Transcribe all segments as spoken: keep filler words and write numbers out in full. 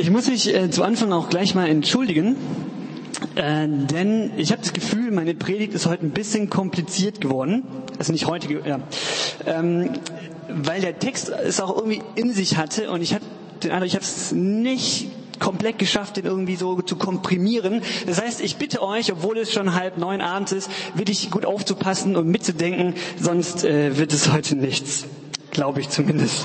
Ich muss mich äh, zu Anfang auch gleich mal entschuldigen, äh, denn ich habe das Gefühl, meine Predigt ist heute ein bisschen kompliziert geworden. Also nicht heute, ja. Ähm, weil der Text es auch irgendwie in sich hatte und ich hatte den Eindruck, ich habe es nicht komplett geschafft, den irgendwie so zu komprimieren. Das heißt, ich bitte euch, obwohl es schon halb neun abends ist, wirklich gut aufzupassen und mitzudenken, sonst äh, wird es heute nichts. Glaube ich zumindest.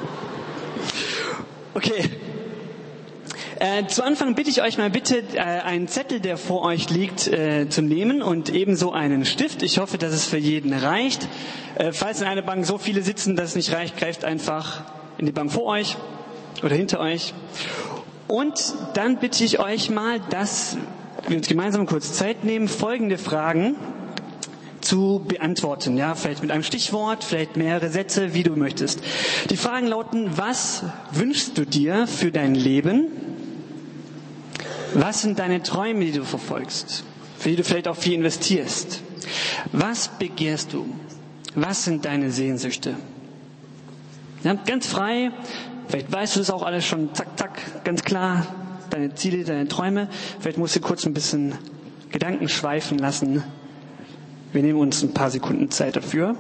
Okay. Äh, zu Anfang bitte ich euch mal bitte, äh, einen Zettel, der vor euch liegt, äh, zu nehmen und ebenso einen Stift. Ich hoffe, dass es für jeden reicht. Äh, falls in einer Bank so viele sitzen, dass es nicht reicht, greift einfach in die Bank vor euch oder hinter euch. Und dann bitte ich euch mal, dass wir uns gemeinsam kurz Zeit nehmen, folgende Fragen zu beantworten. Ja, vielleicht mit einem Stichwort, vielleicht mehrere Sätze, wie du möchtest. Die Fragen lauten: Was wünschst du dir für dein Leben? Was sind deine Träume, die du verfolgst, für die du vielleicht auch viel investierst? Was begehrst du? Was sind deine Sehnsüchte? Ja, ganz frei. Vielleicht weißt du das auch alles schon, zack, zack, ganz klar. Deine Ziele, deine Träume. Vielleicht musst du kurz ein bisschen Gedanken schweifen lassen. Wir nehmen uns ein paar Sekunden Zeit dafür.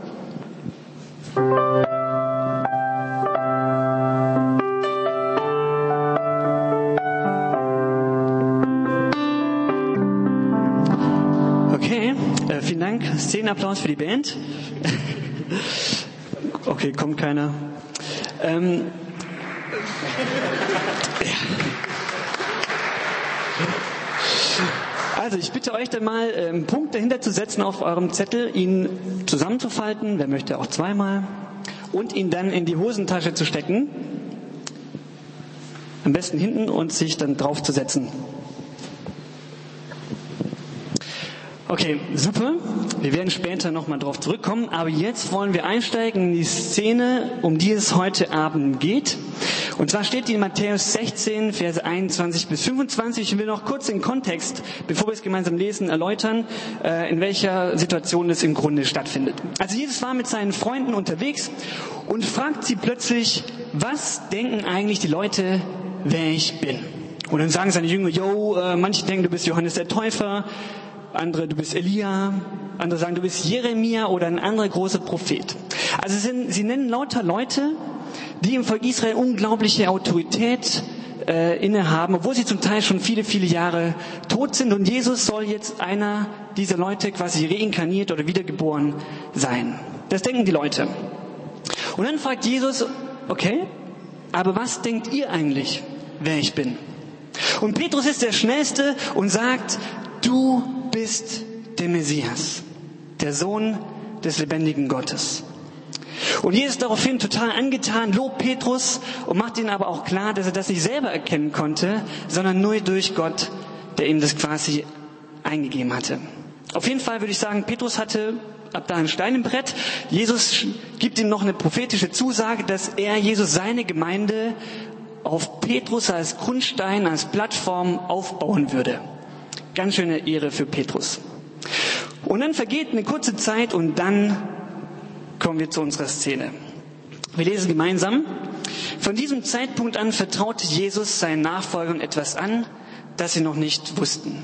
Okay, äh, vielen Dank. Szenenapplaus für die Band. Okay, kommt keiner. Ähm, Also ich bitte euch dann mal, einen Punkt dahinter zu setzen auf eurem Zettel, ihn zusammenzufalten, wer möchte auch zweimal, und ihn dann in die Hosentasche zu stecken, am besten hinten, und sich dann drauf zu setzen. Okay, super. Wir werden später nochmal drauf zurückkommen, aber jetzt wollen wir einsteigen in die Szene, um die es heute Abend geht. Und zwar steht die in Matthäus sechzehn, Verse einundzwanzig bis fünfundzwanzig. Ich will noch kurz den Kontext, bevor wir es gemeinsam lesen, erläutern, in welcher Situation es im Grunde stattfindet. Also Jesus war mit seinen Freunden unterwegs und fragt sie plötzlich: Was denken eigentlich die Leute, wer ich bin? Und dann sagen seine Jünger: Jo, äh, manche denken, du bist Johannes der Täufer, andere, du bist Elia, andere sagen, du bist Jeremia oder ein anderer großer Prophet. Also sie, sind, sie nennen lauter Leute, die im Volk Israel unglaubliche Autorität äh, innehaben, obwohl sie zum Teil schon viele, viele Jahre tot sind. Und Jesus soll jetzt einer dieser Leute quasi reinkarniert oder wiedergeboren sein. Das denken die Leute. Und dann fragt Jesus: Okay, aber was denkt ihr eigentlich, wer ich bin? Und Petrus ist der Schnellste und sagt: Du bist der Messias, der Sohn des lebendigen Gottes. Und Jesus ist daraufhin total angetan, lobt Petrus und macht ihnen aber auch klar, dass er das nicht selber erkennen konnte, sondern nur durch Gott, der ihm das quasi eingegeben hatte. Auf jeden Fall würde ich sagen, Petrus hatte ab da ein Stein im Brett. Jesus gibt ihm noch eine prophetische Zusage, dass er, Jesus, seine Gemeinde auf Petrus als Grundstein, als Plattform aufbauen würde. Ganz schöne Ehre für Petrus. Und dann vergeht eine kurze Zeit und dann kommen wir zu unserer Szene. Wir lesen gemeinsam: Von diesem Zeitpunkt an vertraute Jesus seinen Nachfolgern etwas an, das sie noch nicht wussten.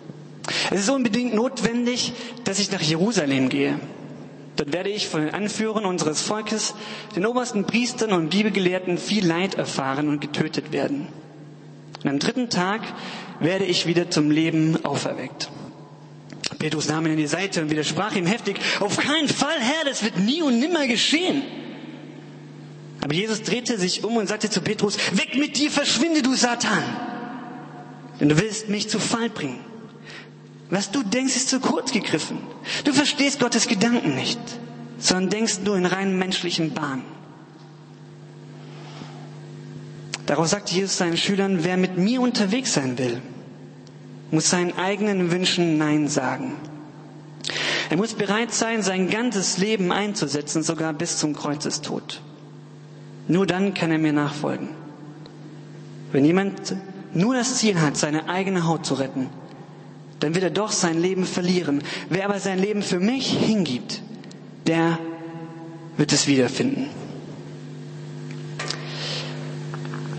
Es ist unbedingt notwendig, dass ich nach Jerusalem gehe. Dort werde ich von den Anführern unseres Volkes, den obersten Priestern und Bibelgelehrten, viel Leid erfahren und getötet werden. Und am dritten Tag werde ich wieder zum Leben auferweckt. Petrus nahm ihn an die Seite und widersprach ihm heftig: Auf keinen Fall, Herr, das wird nie und nimmer geschehen. Aber Jesus drehte sich um und sagte zu Petrus: Weg mit dir, verschwinde, du Satan! Denn du willst mich zu Fall bringen. Was du denkst, ist zu kurz gegriffen. Du verstehst Gottes Gedanken nicht, sondern denkst nur in rein menschlichen Bahnen. Darauf sagte Jesus seinen Schülern: Wer mit mir unterwegs sein will, muss seinen eigenen Wünschen Nein sagen. Er muss bereit sein, sein ganzes Leben einzusetzen, sogar bis zum Kreuzestod. Nur dann kann er mir nachfolgen. Wenn jemand nur das Ziel hat, seine eigene Haut zu retten, dann wird er doch sein Leben verlieren. Wer aber sein Leben für mich hingibt, der wird es wiederfinden. Ich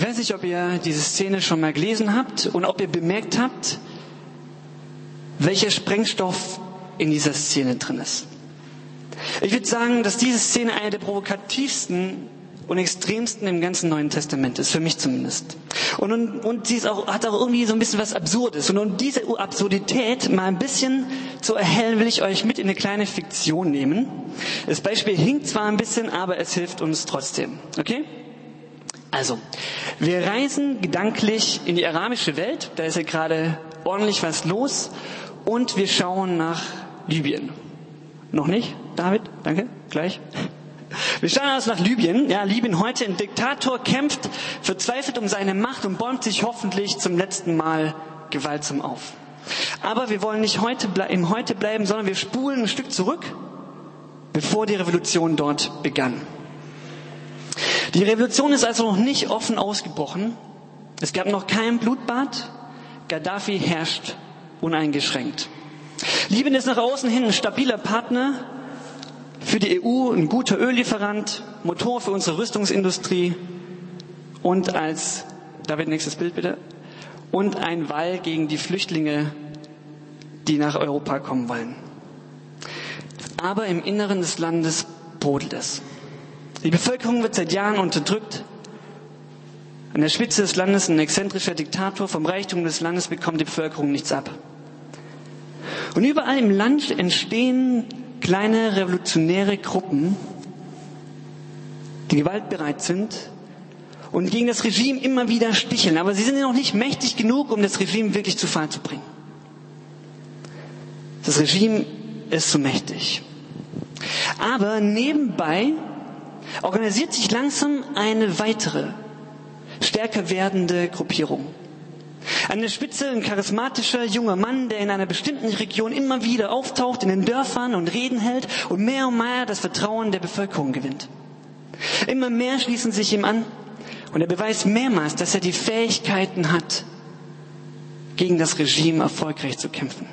weiß nicht, ob ihr diese Szene schon mal gelesen habt und ob ihr bemerkt habt, welcher Sprengstoff in dieser Szene drin ist. Ich würde sagen, dass diese Szene eine der provokativsten und extremsten im ganzen Neuen Testament ist, für mich zumindest. Und, und, und sie ist auch, hat auch irgendwie so ein bisschen was Absurdes. Und um diese Absurdität mal ein bisschen zu erhellen, will ich euch mit in eine kleine Fiktion nehmen. Das Beispiel hinkt zwar ein bisschen, aber es hilft uns trotzdem. Okay? Also, wir reisen gedanklich in die arabische Welt. Da ist ja gerade ordentlich was los. Und wir schauen nach Libyen. Noch nicht? David? Danke. Gleich. Wir schauen also nach Libyen. Ja, Libyen heute ein Diktator kämpft verzweifelt um seine Macht und bäumt sich hoffentlich zum letzten Mal gewaltsam auf. Aber wir wollen nicht heute im Heute bleiben, sondern wir spulen ein Stück zurück, bevor die Revolution dort begann. Die Revolution ist also noch nicht offen ausgebrochen. Es gab noch kein Blutbad. Gaddafi herrscht uneingeschränkt. Libyen ist nach außen hin ein stabiler Partner für die E U, ein guter Öllieferant, Motor für unsere Rüstungsindustrie und als, David, nächstes Bild bitte, und ein Wall gegen die Flüchtlinge, die nach Europa kommen wollen. Aber im Inneren des Landes brodelt es. Die Bevölkerung wird seit Jahren unterdrückt. An der Spitze des Landes ein exzentrischer Diktator. Vom Reichtum des Landes bekommt die Bevölkerung nichts ab. Und überall im Land entstehen kleine revolutionäre Gruppen, die gewaltbereit sind und gegen das Regime immer wieder sticheln. Aber sie sind noch nicht mächtig genug, um das Regime wirklich zu Fall zu bringen. Das Regime ist zu mächtig. Aber nebenbei organisiert sich langsam eine weitere, stärker werdende Gruppierung. An der Spitze ein charismatischer junger Mann, der in einer bestimmten Region immer wieder auftaucht, in den Dörfern und Reden hält und mehr und mehr das Vertrauen der Bevölkerung gewinnt. Immer mehr schließen sich ihm an und er beweist mehrmals, dass er die Fähigkeiten hat, gegen das Regime erfolgreich zu kämpfen.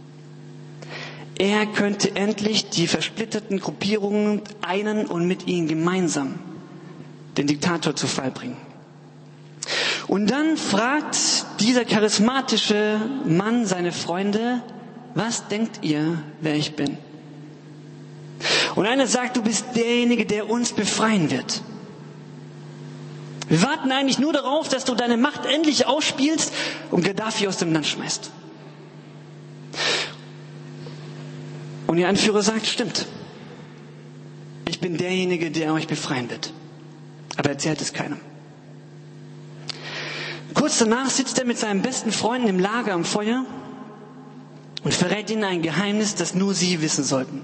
Er könnte endlich die versplitterten Gruppierungen einen und mit ihnen gemeinsam den Diktator zu Fall bringen. Und dann fragt dieser charismatische Mann seine Freunde, was denkt ihr, wer ich bin? Und einer sagt, du bist derjenige, der uns befreien wird. Wir warten eigentlich nur darauf, dass du deine Macht endlich ausspielst und Gaddafi aus dem Land schmeißt. Und ihr Anführer sagt, stimmt. Ich bin derjenige, der euch befreien wird. Aber erzählt es keinem. Kurz danach sitzt er mit seinen besten Freunden im Lager am Feuer und verrät ihnen ein Geheimnis, das nur sie wissen sollten.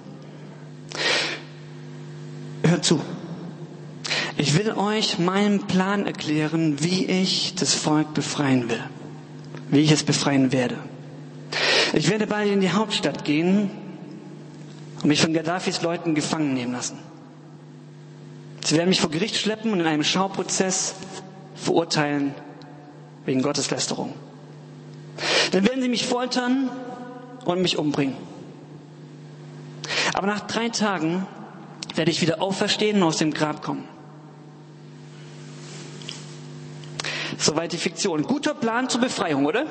Hört zu. Ich will euch meinen Plan erklären, wie ich das Volk befreien will. Wie ich es befreien werde. Ich werde bald in die Hauptstadt gehen und mich von Gaddafis Leuten gefangen nehmen lassen. Sie werden mich vor Gericht schleppen und in einem Schauprozess verurteilen wegen Gotteslästerung. Dann werden sie mich foltern und mich umbringen. Aber nach drei Tagen werde ich wieder auferstehen und aus dem Grab kommen. Soweit die Fiktion. Guter Plan zur Befreiung, oder?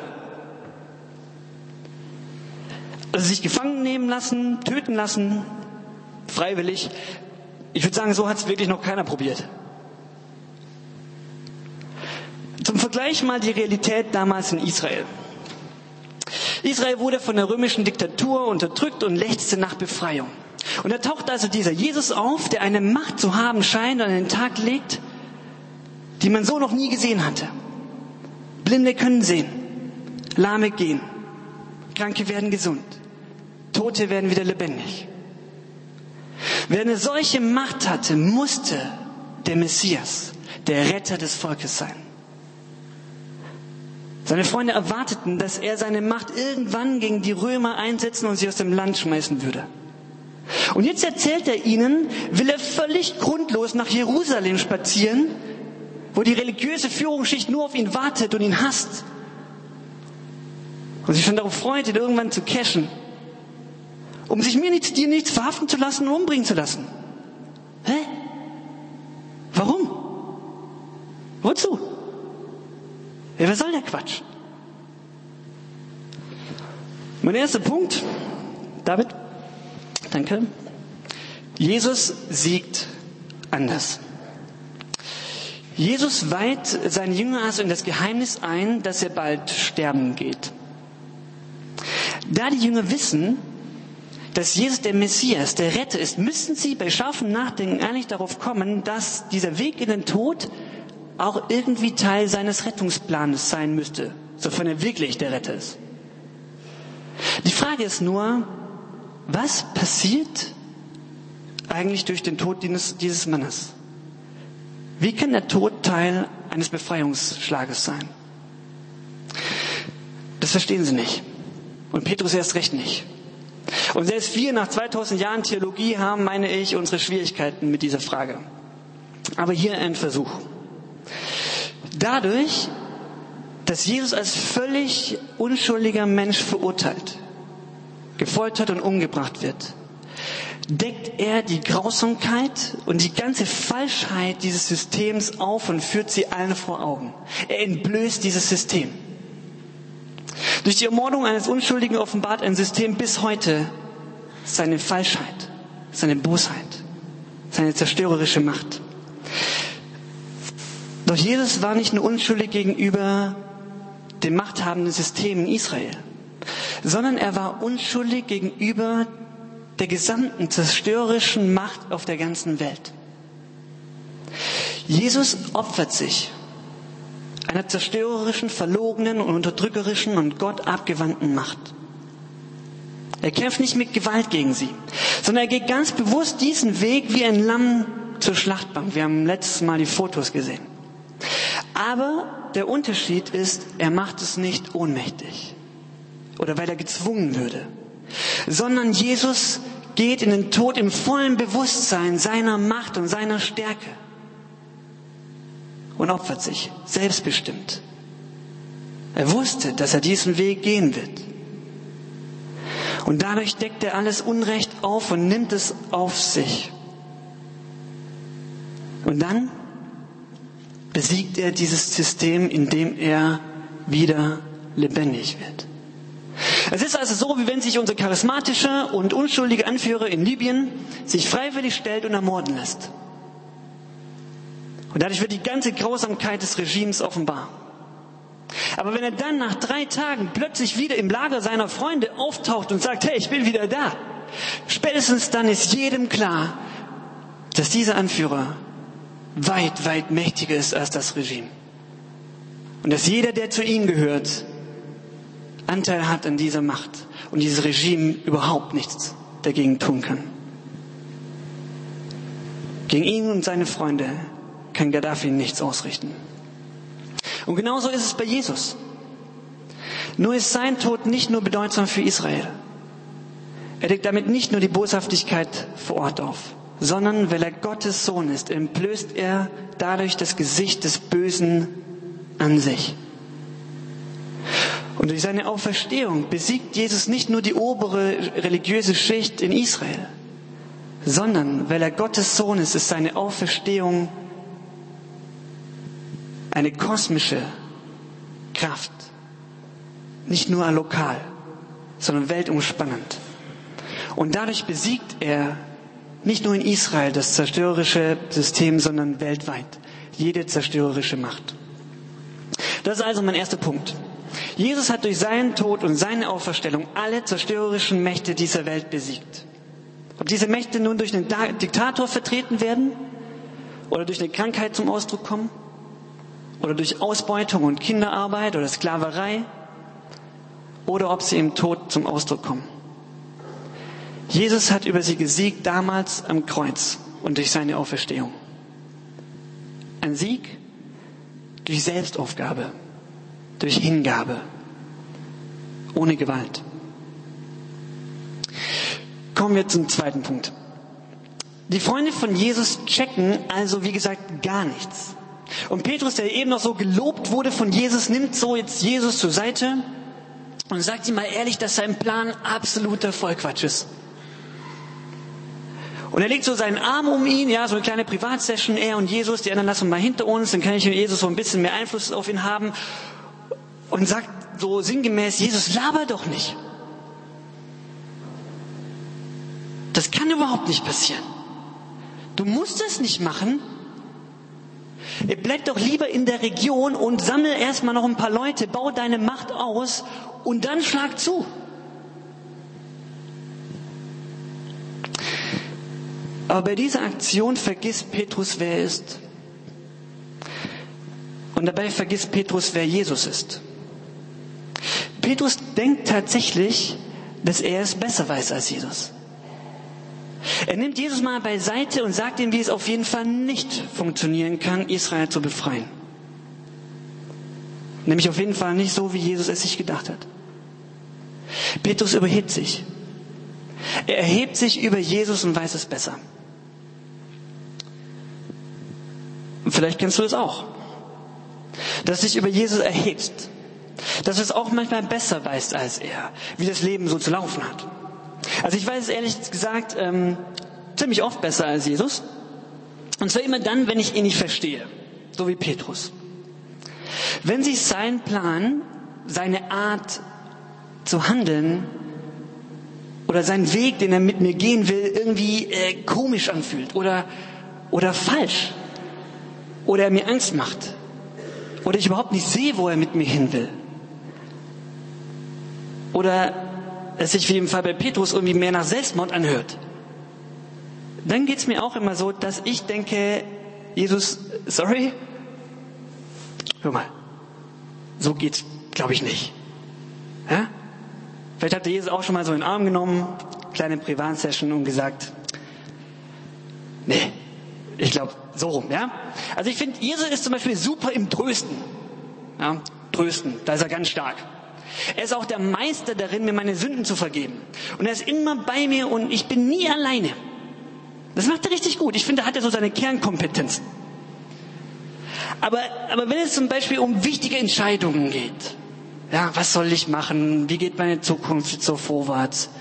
Also sich gefangen nehmen lassen, töten lassen, freiwillig. Ich würde sagen, so hat es wirklich noch keiner probiert. Zum Vergleich mal die Realität damals in Israel. Israel wurde von der römischen Diktatur unterdrückt und lechzte nach Befreiung. Und da taucht also dieser Jesus auf, der eine Macht zu haben scheint und an den Tag legt, die man so noch nie gesehen hatte. Blinde können sehen, Lahme gehen, Kranke werden gesund, Tote werden wieder lebendig. Wer eine solche Macht hatte, musste der Messias, der Retter des Volkes sein. Seine Freunde erwarteten, dass er seine Macht irgendwann gegen die Römer einsetzen und sie aus dem Land schmeißen würde. Und jetzt erzählt er ihnen, will er völlig grundlos nach Jerusalem spazieren, wo die religiöse Führungsschicht nur auf ihn wartet und ihn hasst. Und sich schon darauf freut, ihn irgendwann zu cashen. Um sich mir nichts, dir nichts verhaften zu lassen und umbringen zu lassen. Hä? Warum? Wozu? Ja, was soll der Quatsch? Mein erster Punkt, David, danke. Jesus siegt anders. Jesus weiht seinen Jüngern also in das Geheimnis ein, dass er bald sterben geht. Da die Jünger wissen, dass Jesus der Messias, der Retter ist, müssen sie bei scharfem Nachdenken eigentlich darauf kommen, dass dieser Weg in den Tod auch irgendwie Teil seines Rettungsplanes sein müsste, sofern er wirklich der Retter ist. Die Frage ist nur, was passiert eigentlich durch den Tod dieses, dieses Mannes? Wie kann der Tod Teil eines Befreiungsschlages sein? Das verstehen sie nicht. Und Petrus erst recht nicht. Und selbst wir nach zweitausend Jahren Theologie haben, meine ich, unsere Schwierigkeiten mit dieser Frage. Aber hier ein Versuch. Dadurch, dass Jesus als völlig unschuldiger Mensch verurteilt, gefoltert und umgebracht wird, deckt er die Grausamkeit und die ganze Falschheit dieses Systems auf und führt sie allen vor Augen. Er entblößt dieses System. Durch die Ermordung eines Unschuldigen offenbart ein System bis heute seine Falschheit, seine Bosheit, seine zerstörerische Macht. Doch Jesus war nicht nur unschuldig gegenüber dem machthabenden System in Israel, sondern er war unschuldig gegenüber der gesamten zerstörerischen Macht auf der ganzen Welt. Jesus opfert sich einer zerstörerischen, verlogenen und unterdrückerischen und Gott abgewandten Macht. Er kämpft nicht mit Gewalt gegen sie, sondern er geht ganz bewusst diesen Weg wie ein Lamm zur Schlachtbank. Wir haben letztes Mal die Fotos gesehen. Aber der Unterschied ist, er macht es nicht ohnmächtig oder weil er gezwungen würde, sondern Jesus geht in den Tod im vollen Bewusstsein seiner Macht und seiner Stärke und opfert sich selbstbestimmt. Er wusste, dass er diesen Weg gehen wird. Und dadurch deckt er alles Unrecht auf und nimmt es auf sich. Und dann besiegt er dieses System, indem er wieder lebendig wird. Es ist also so, wie wenn sich unser charismatischer und unschuldiger Anführer in Libyen sich freiwillig stellt und ermorden lässt. Und dadurch wird die ganze Grausamkeit des Regimes offenbar. Aber wenn er dann nach drei Tagen plötzlich wieder im Lager seiner Freunde auftaucht und sagt, hey, ich bin wieder da, spätestens dann ist jedem klar, dass dieser Anführer weit, weit mächtiger ist als das Regime. Und dass jeder, der zu ihm gehört, Anteil hat an dieser Macht und dieses Regime überhaupt nichts dagegen tun kann. Gegen ihn und seine Freunde kann Gaddafi nichts ausrichten. Und genauso ist es bei Jesus. Nur ist sein Tod nicht nur bedeutsam für Israel. Er deckt damit nicht nur die Boshaftigkeit vor Ort auf, sondern weil er Gottes Sohn ist, entblößt er dadurch das Gesicht des Bösen an sich. Und durch seine Auferstehung besiegt Jesus nicht nur die obere religiöse Schicht in Israel, sondern weil er Gottes Sohn ist, ist seine Auferstehung eine kosmische Kraft. Nicht nur lokal, sondern weltumspannend. Und dadurch besiegt er nicht nur in Israel das zerstörerische System, sondern weltweit jede zerstörerische Macht. Das ist also mein erster Punkt. Jesus hat durch seinen Tod und seine Auferstehung alle zerstörerischen Mächte dieser Welt besiegt. Ob diese Mächte nun durch einen Diktator vertreten werden oder durch eine Krankheit zum Ausdruck kommen oder durch Ausbeutung und Kinderarbeit oder Sklaverei oder ob sie im Tod zum Ausdruck kommen. Jesus hat über sie gesiegt damals am Kreuz und durch seine Auferstehung. Ein Sieg durch Selbstaufgabe, durch Hingabe, ohne Gewalt. Kommen wir zum zweiten Punkt. Die Freunde von Jesus checken also, wie gesagt, gar nichts. Und Petrus, der eben noch so gelobt wurde von Jesus, nimmt so jetzt Jesus zur Seite und sagt ihm mal ehrlich, dass sein Plan absoluter Vollquatsch ist. Und er legt so seinen Arm um ihn, ja, so eine kleine Privatsession, er und Jesus, die anderen lassen mal hinter uns, dann kann ich mit Jesus so ein bisschen mehr Einfluss auf ihn haben. und sagt so sinngemäß, Jesus, laber doch nicht. Das kann überhaupt nicht passieren. Du musst es nicht machen. Bleib doch lieber in der Region und sammle erstmal noch ein paar Leute, bau deine Macht aus und dann schlag zu. Aber bei dieser Aktion vergisst Petrus, wer er ist. Und dabei vergisst Petrus, wer Jesus ist. Petrus denkt tatsächlich, dass er es besser weiß als Jesus. Er nimmt Jesus mal beiseite und sagt ihm, wie es auf jeden Fall nicht funktionieren kann, Israel zu befreien. Nämlich auf jeden Fall nicht so, wie Jesus es sich gedacht hat. Petrus überhebt sich. Er erhebt sich über Jesus und weiß es besser. Und vielleicht kennst du das auch. Dass du dich über Jesus erhebst. Dass du es auch manchmal besser weißt als er, wie das Leben so zu laufen hat. Also ich weiß es ehrlich gesagt ähm, ziemlich oft besser als Jesus. Und zwar immer dann, wenn ich ihn nicht verstehe. So wie Petrus. Wenn sich sein Plan, seine Art zu handeln oder sein Weg, den er mit mir gehen will, irgendwie äh, komisch anfühlt oder, oder falsch. Oder er mir Angst macht. Oder ich überhaupt nicht sehe, wo er mit mir hin will. Oder es sich wie im Fall bei Petrus irgendwie mehr nach Selbstmord anhört. Dann geht's mir auch immer so, dass ich denke, Jesus, sorry, hör mal, so geht's, glaube ich, nicht. Ja? Vielleicht hat Jesus auch schon mal so in den Arm genommen, kleine Privatsession und gesagt, nee, ich glaube, so rum, ja. Also ich finde, Jesus ist zum Beispiel super im Trösten. Ja, Trösten, da ist er ganz stark. Er ist auch der Meister darin, mir meine Sünden zu vergeben. Und er ist immer bei mir und ich bin nie alleine. Das macht er richtig gut. Ich finde, da hat er so seine Kernkompetenzen. Aber, aber wenn es zum Beispiel um wichtige Entscheidungen geht, ja, was soll ich machen? Wie geht meine Zukunft so vorwärts?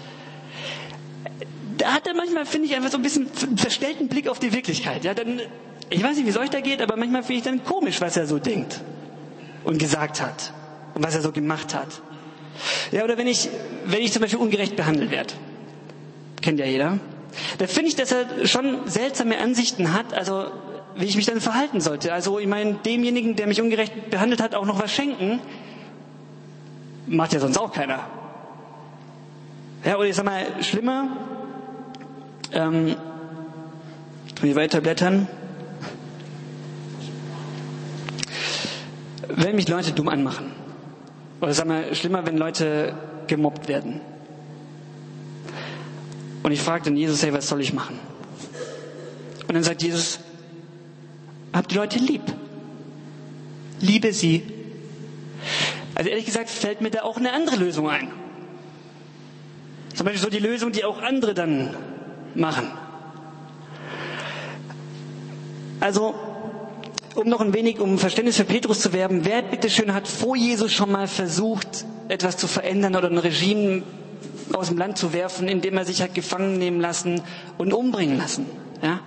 Da hat er manchmal, finde ich, einfach so ein bisschen einen verstellten Blick auf die Wirklichkeit. Ja, dann, ich weiß nicht, wie es euch da geht, aber manchmal finde ich dann komisch, was er so denkt und gesagt hat und was er so gemacht hat. Ja, oder wenn ich, wenn ich zum Beispiel ungerecht behandelt werde, kennt ja jeder, da finde ich, dass er schon seltsame Ansichten hat, also wie ich mich dann verhalten sollte. Also ich meine, demjenigen, der mich ungerecht behandelt hat, auch noch was schenken, macht ja sonst auch keiner. Ja, oder ich sag mal, schlimmer, ähm, wir weiterblättern. Wenn mich Leute dumm anmachen. Oder sag mal, schlimmer, wenn Leute gemobbt werden. Und ich frage dann Jesus, hey, was soll ich machen? Und dann sagt Jesus, hab die Leute lieb. Liebe sie. Also ehrlich gesagt fällt mir da auch eine andere Lösung ein. Zum Beispiel so die Lösung, die auch andere dann machen. Also, um noch ein wenig um Verständnis für Petrus zu werben, wer bitteschön hat vor Jesus schon mal versucht, etwas zu verändern oder ein Regime aus dem Land zu werfen, indem er sich hat gefangen nehmen lassen und umbringen lassen? Ja?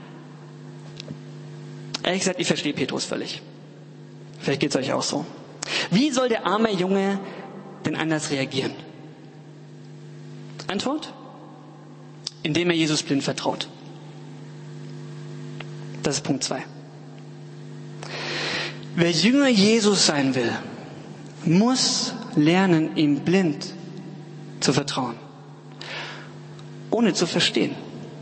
Ehrlich gesagt, ich verstehe Petrus völlig. Vielleicht geht es euch auch so. Wie soll der arme Junge denn anders reagieren? Antwort? Indem er Jesus blind vertraut. Das ist Punkt zwei. Wer Jünger Jesus sein will, muss lernen, ihm blind zu vertrauen. Ohne zu verstehen.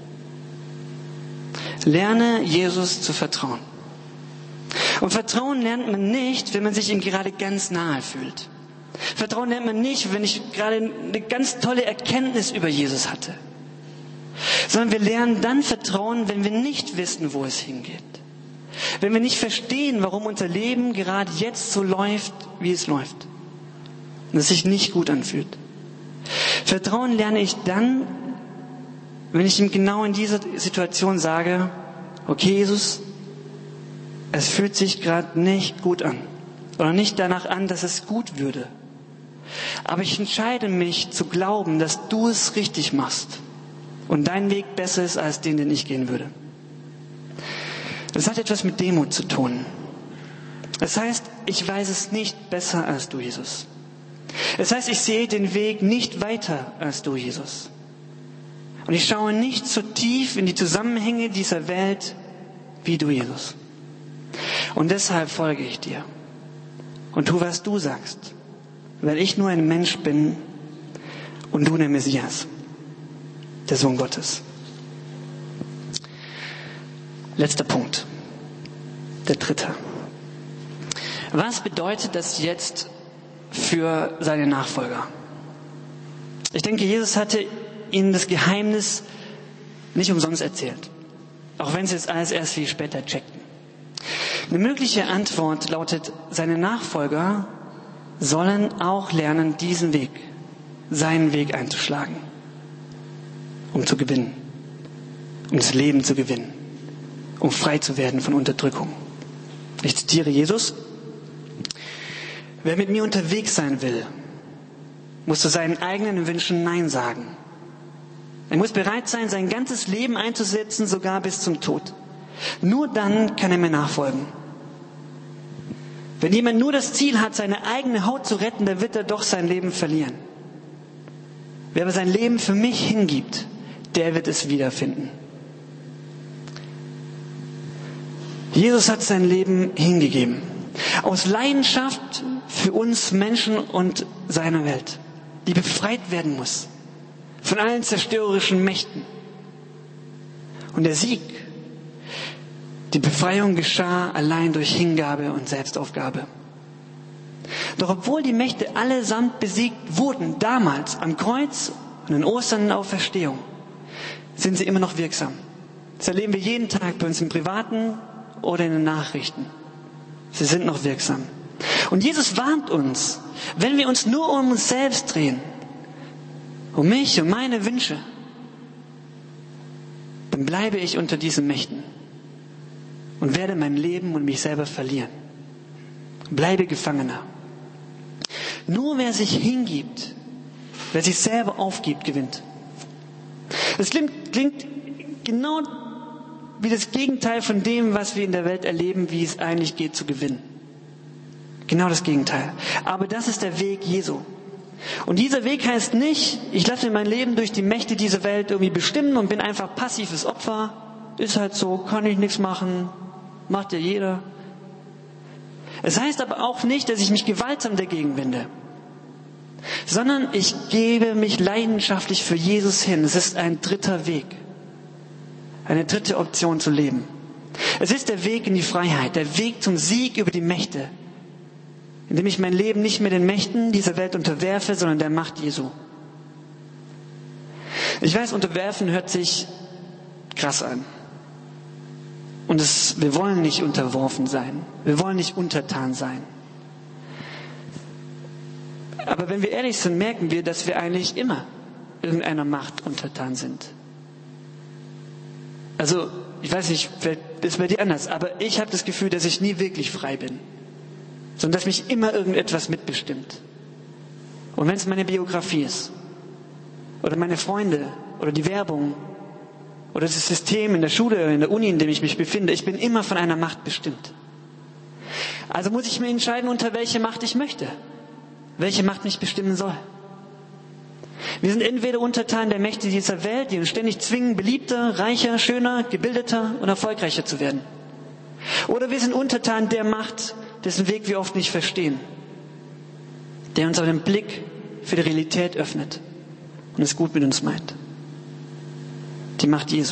Lerne Jesus zu vertrauen. Und Vertrauen lernt man nicht, wenn man sich ihm gerade ganz nahe fühlt. Vertrauen lernt man nicht, wenn ich gerade eine ganz tolle Erkenntnis über Jesus hatte. Sondern wir lernen dann Vertrauen, wenn wir nicht wissen, wo es hingeht. Wenn wir nicht verstehen, warum unser Leben gerade jetzt so läuft, wie es läuft. Und es sich nicht gut anfühlt. Vertrauen lerne ich dann, wenn ich ihm genau in dieser Situation sage, okay Jesus, es fühlt sich gerade nicht gut an. Oder nicht danach an, dass es gut würde. Aber ich entscheide mich zu glauben, dass du es richtig machst. Und dein Weg besser ist als den, den ich gehen würde. Das hat etwas mit Demut zu tun. Das heißt, ich weiß es nicht besser als du, Jesus. Das heißt, ich sehe den Weg nicht weiter als du, Jesus. Und ich schaue nicht so tief in die Zusammenhänge dieser Welt wie du, Jesus. Und deshalb folge ich dir und tu, was du sagst, weil ich nur ein Mensch bin und du der Messias, der Sohn Gottes. Letzter Punkt, der dritte. Was bedeutet das jetzt für seine Nachfolger? Ich denke, Jesus hatte ihnen das Geheimnis nicht umsonst erzählt, auch wenn sie es alles erst viel später checkten. Eine mögliche Antwort lautet, seine Nachfolger sollen auch lernen, diesen Weg, seinen Weg einzuschlagen, um zu gewinnen, um das Leben zu gewinnen, um frei zu werden von Unterdrückung. Ich zitiere Jesus: Wer mit mir unterwegs sein will, muss zu seinen eigenen Wünschen Nein sagen. Er muss bereit sein, sein ganzes Leben einzusetzen, sogar bis zum Tod. Nur dann kann er mir nachfolgen. Wenn jemand nur das Ziel hat, seine eigene Haut zu retten, dann wird er doch sein Leben verlieren. Wer aber sein Leben für mich hingibt, der wird es wiederfinden. Jesus hat sein Leben hingegeben. Aus Leidenschaft für uns Menschen und seine Welt, die befreit werden muss von allen zerstörerischen Mächten. Und der Sieg, die Befreiung geschah allein durch Hingabe und Selbstaufgabe. Doch obwohl die Mächte allesamt besiegt wurden, damals am Kreuz und in Ostern in der Auferstehung, sind sie immer noch wirksam. Das erleben wir jeden Tag bei uns im Privaten oder in den Nachrichten. Sie sind noch wirksam. Und Jesus warnt uns, wenn wir uns nur um uns selbst drehen, um mich und meine Wünsche, dann bleibe ich unter diesen Mächten und werde mein Leben und mich selber verlieren. Bleibe Gefangener. Nur wer sich hingibt, wer sich selber aufgibt, gewinnt. Das klingt, klingt genau wie das Gegenteil von dem, was wir in der Welt erleben, wie es eigentlich geht zu gewinnen. Genau das Gegenteil. Aber das ist der Weg Jesu. Und dieser Weg heißt nicht, ich lasse mir mein Leben durch die Mächte dieser Welt irgendwie bestimmen und bin einfach passives Opfer. Ist halt so, kann ich nichts machen, macht ja jeder. Es heißt aber auch nicht, dass ich mich gewaltsam dagegen wende, sondern ich gebe mich leidenschaftlich für Jesus hin. Es ist ein dritter Weg, eine dritte Option zu leben. Es ist der Weg in die Freiheit, der Weg zum Sieg über die Mächte, indem ich mein Leben nicht mehr den Mächten dieser Welt unterwerfe, sondern der Macht Jesu. Ich weiß, unterwerfen hört sich krass an. Und es, wir wollen nicht unterworfen sein. Wir wollen nicht untertan sein. Aber wenn wir ehrlich sind, merken wir, dass wir eigentlich immer irgendeiner Macht untertan sind. Also, ich weiß nicht, vielleicht ist es bei dir anders, aber ich habe das Gefühl, dass ich nie wirklich frei bin, sondern dass mich immer irgendetwas mitbestimmt. Und wenn es meine Biografie ist, oder meine Freunde, oder die Werbung, oder das System in der Schule, in der Uni, in dem ich mich befinde, ich bin immer von einer Macht bestimmt. Also muss ich mir entscheiden, unter welche Macht ich möchte, welche Macht mich bestimmen soll. Wir sind entweder untertan der Mächte dieser Welt, die uns ständig zwingen, beliebter, reicher, schöner, gebildeter und erfolgreicher zu werden. Oder wir sind untertan der Macht, dessen Weg wir oft nicht verstehen, der uns aber den Blick für die Realität öffnet und es gut mit uns meint. Die Macht Jesu.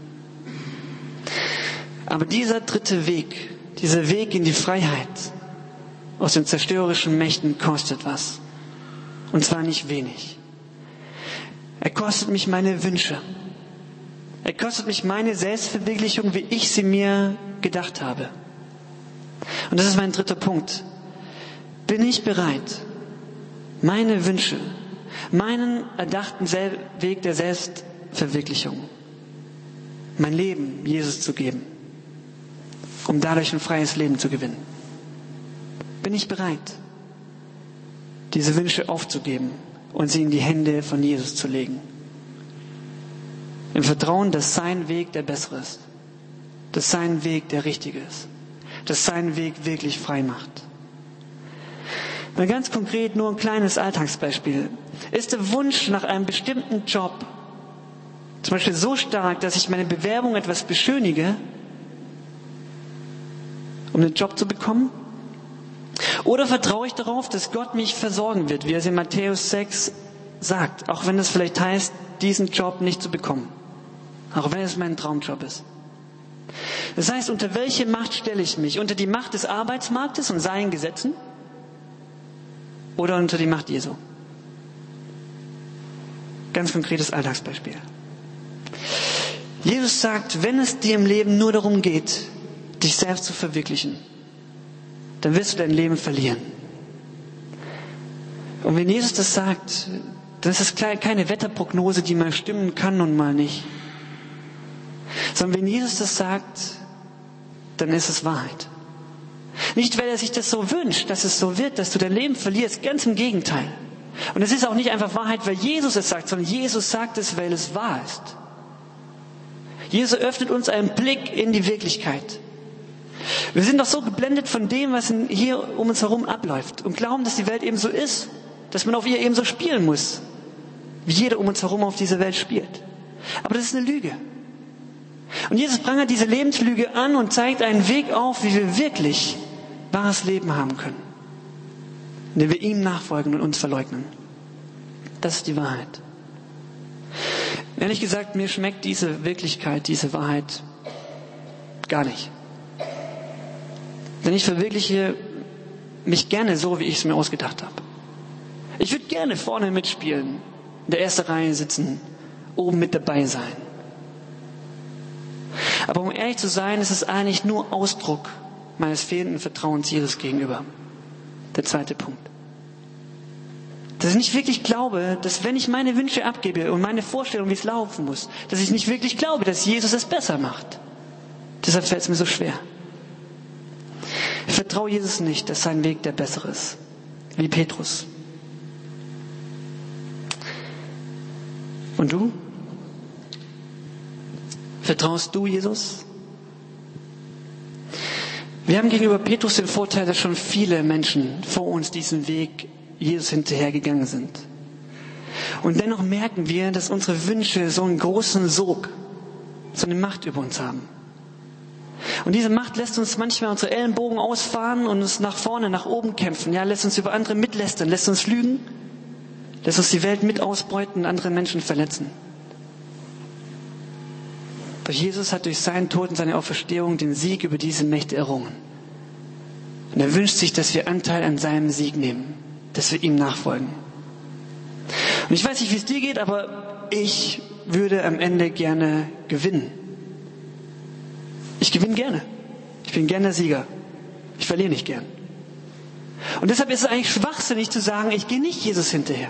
Aber dieser dritte Weg, dieser Weg in die Freiheit aus den zerstörerischen Mächten kostet was. Und zwar nicht wenig. Er kostet mich meine Wünsche. Er kostet mich meine Selbstverwirklichung, wie ich sie mir gedacht habe. Und das ist mein dritter Punkt. Bin ich bereit, meine Wünsche, meinen erdachten Weg der Selbstverwirklichung, mein Leben Jesus zu geben, um dadurch ein freies Leben zu gewinnen? Bin ich bereit, diese Wünsche aufzugeben und sie in die Hände von Jesus zu legen? Im Vertrauen, dass sein Weg der bessere ist, dass sein Weg der richtige ist, dass sein Weg wirklich frei macht. Mal ganz konkret nur ein kleines Alltagsbeispiel. Ist der Wunsch nach einem bestimmten Job zum Beispiel so stark, dass ich meine Bewerbung etwas beschönige, um den Job zu bekommen? Oder vertraue ich darauf, dass Gott mich versorgen wird, wie er es in Matthäus sechs sagt, auch wenn es vielleicht heißt, diesen Job nicht zu bekommen, auch wenn es mein Traumjob ist. Das heißt, unter welche Macht stelle ich mich? Unter die Macht des Arbeitsmarktes und seinen Gesetzen? Oder unter die Macht Jesu? Ganz konkretes Alltagsbeispiel. Jesus sagt, wenn es dir im Leben nur darum geht, dich selbst zu verwirklichen, dann wirst du dein Leben verlieren. Und wenn Jesus das sagt, dann ist es keine Wetterprognose, die mal stimmen kann und mal nicht. Sondern wenn Jesus das sagt, dann ist es Wahrheit. Nicht, weil er sich das so wünscht, dass es so wird, dass du dein Leben verlierst. Ganz im Gegenteil. Und es ist auch nicht einfach Wahrheit, weil Jesus es sagt, sondern Jesus sagt es, weil es wahr ist. Jesus öffnet uns einen Blick in die Wirklichkeit. Wir sind doch so geblendet von dem, was hier um uns herum abläuft und glauben, dass die Welt eben so ist, dass man auf ihr eben so spielen muss, wie jeder um uns herum auf dieser Welt spielt. Aber das ist eine Lüge. Und Jesus prangert diese Lebenslüge an und zeigt einen Weg auf, wie wir wirklich wahres Leben haben können, indem wir ihm nachfolgen und uns verleugnen. Das ist die Wahrheit. Ehrlich gesagt, mir schmeckt diese Wirklichkeit, diese Wahrheit gar nicht. Denn ich verwirkliche mich gerne so, wie ich es mir ausgedacht habe. Ich würde gerne vorne mitspielen, in der ersten Reihe sitzen, oben mit dabei sein. Aber um ehrlich zu sein, ist es eigentlich nur Ausdruck meines fehlenden Vertrauens Jesus gegenüber. Der zweite Punkt. Dass ich nicht wirklich glaube, dass wenn ich meine Wünsche abgebe und meine Vorstellung, wie es laufen muss, dass ich nicht wirklich glaube, dass Jesus es besser macht. Deshalb fällt es mir so schwer. Ich vertraue Jesus nicht, dass sein Weg der bessere ist. Wie Petrus. Und du? Vertraust du Jesus? Wir haben gegenüber Petrus den Vorteil, dass schon viele Menschen vor uns diesen Weg Jesus hinterhergegangen sind. Und dennoch merken wir, dass unsere Wünsche so einen großen Sog, so eine Macht über uns haben. Und diese Macht lässt uns manchmal unsere Ellenbogen ausfahren und uns nach vorne, nach oben kämpfen. Ja, lässt uns über andere mitlästern, lässt uns lügen, lässt uns die Welt mit ausbeuten und andere Menschen verletzen. Doch Jesus hat durch seinen Tod und seine Auferstehung den Sieg über diese Mächte errungen. Und er wünscht sich, dass wir Anteil an seinem Sieg nehmen, dass wir ihm nachfolgen. Und ich weiß nicht, wie es dir geht, aber ich würde am Ende gerne gewinnen. Ich gewinne gerne. Ich bin gerne der Sieger. Ich verliere nicht gern. Und deshalb ist es eigentlich schwachsinnig zu sagen, ich gehe nicht Jesus hinterher.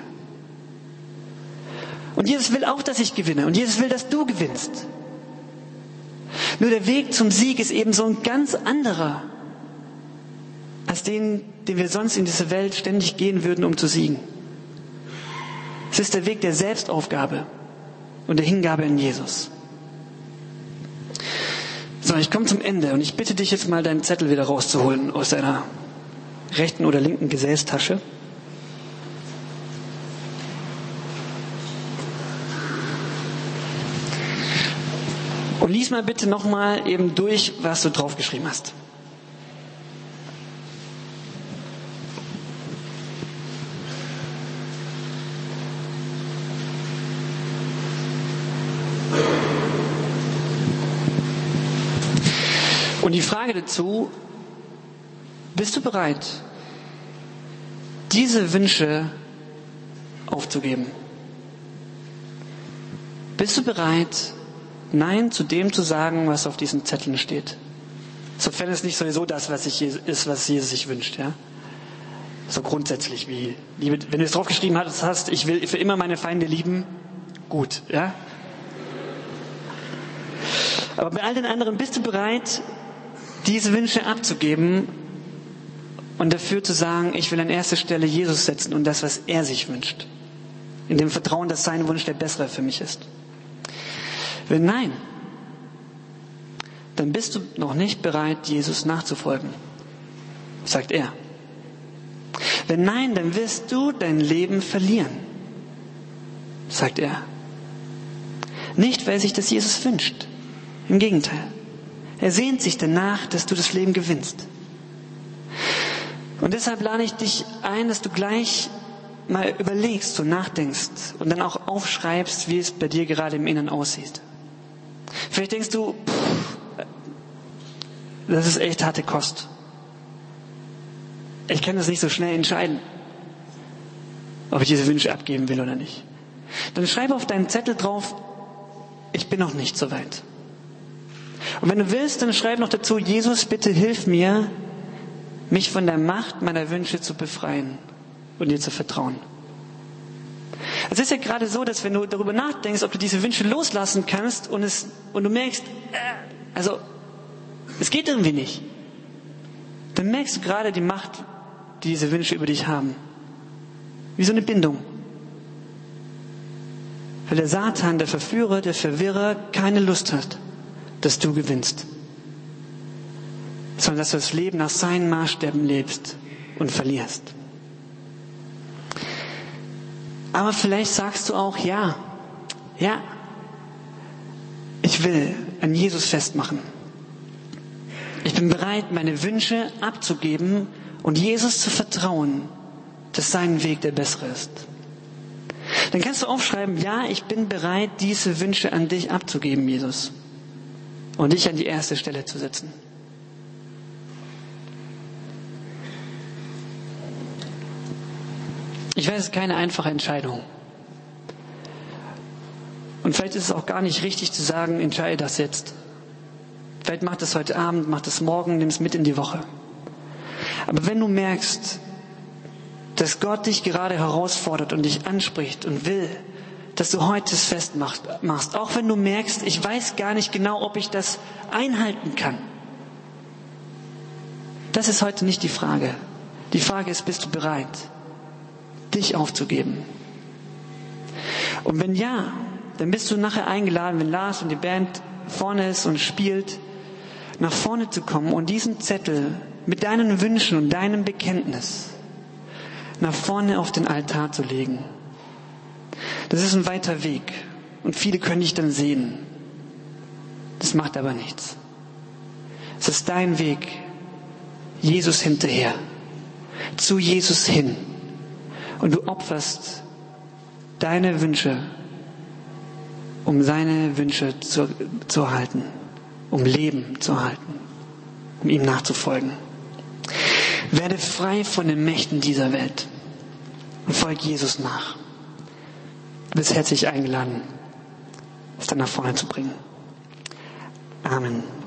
Und Jesus will auch, dass ich gewinne. Und Jesus will, dass du gewinnst. Nur der Weg zum Sieg ist eben so ein ganz anderer, als den, den wir sonst in dieser Welt ständig gehen würden, um zu siegen. Es ist der Weg der Selbstaufgabe und der Hingabe in Jesus. So, ich komme zum Ende und ich bitte dich jetzt mal, deinen Zettel wieder rauszuholen aus deiner rechten oder linken Gesäßtasche. Und lies mal bitte nochmal eben durch, was du draufgeschrieben hast. Und die Frage dazu, bist du bereit, diese Wünsche aufzugeben? Bist du bereit, Nein zu dem zu sagen, was auf diesen Zetteln steht? Sofern es nicht sowieso das was ich, ist, was Jesus sich wünscht. Ja? So grundsätzlich wie, Liebe, wenn du es draufgeschrieben hast, ich will für immer meine Feinde lieben, gut. Ja? Aber bei all den anderen, bist du bereit, diese Wünsche abzugeben und dafür zu sagen, ich will an erster Stelle Jesus setzen und das, was er sich wünscht. In dem Vertrauen, dass sein Wunsch der bessere für mich ist. Wenn nein, dann bist du noch nicht bereit, Jesus nachzufolgen, sagt er. Wenn nein, dann wirst du dein Leben verlieren, sagt er. Nicht, weil sich das Jesus wünscht. Im Gegenteil. Er sehnt sich danach, dass du das Leben gewinnst. Und deshalb lade ich dich ein, dass du gleich mal überlegst, so nachdenkst und dann auch aufschreibst, wie es bei dir gerade im Inneren aussieht. Vielleicht denkst du, pff, das ist echt harte Kost. Ich kann das nicht so schnell entscheiden, ob ich diese Wünsche abgeben will oder nicht. Dann schreibe auf deinen Zettel drauf, ich bin noch nicht so weit. Und wenn du willst, dann schreib noch dazu, Jesus, bitte hilf mir, mich von der Macht meiner Wünsche zu befreien und dir zu vertrauen. Es ist ja gerade so, dass wenn du darüber nachdenkst, ob du diese Wünsche loslassen kannst und es und du merkst, äh, also es geht irgendwie nicht, dann merkst du gerade die Macht, die diese Wünsche über dich haben. Wie so eine Bindung. Weil der Satan, der Verführer, der Verwirrer keine Lust hat, dass du gewinnst, sondern dass du das Leben nach seinen Maßstäben lebst und verlierst. Aber vielleicht sagst du auch, ja, ja, ich will an Jesus festmachen. Ich bin bereit, meine Wünsche abzugeben und Jesus zu vertrauen, dass sein Weg der bessere ist. Dann kannst du aufschreiben, ja, ich bin bereit, diese Wünsche an dich abzugeben, Jesus. Und dich an die erste Stelle zu setzen. Ich weiß, es ist keine einfache Entscheidung. Und vielleicht ist es auch gar nicht richtig zu sagen, entscheide das jetzt. Vielleicht mach das heute Abend, mach das morgen, nimm es mit in die Woche. Aber wenn du merkst, dass Gott dich gerade herausfordert und dich anspricht und will, dass du heute es festmachst, auch wenn du merkst, ich weiß gar nicht genau, ob ich das einhalten kann. Das ist heute nicht die Frage. Die Frage ist, bist du bereit, dich aufzugeben? Und wenn ja, dann bist du nachher eingeladen, wenn Lars und die Band vorne ist und spielt, nach vorne zu kommen und diesen Zettel mit deinen Wünschen und deinem Bekenntnis nach vorne auf den Altar zu legen. Das ist ein weiter Weg und viele können dich dann sehen. Das macht aber nichts. Es ist dein Weg, Jesus hinterher, zu Jesus hin. Und du opferst deine Wünsche, um seine Wünsche zu, zu erhalten, um Leben zu erhalten, um ihm nachzufolgen. Werde frei von den Mächten dieser Welt und folg Jesus nach. Du bist herzlich eingeladen, es dann nach vorne zu bringen. Amen.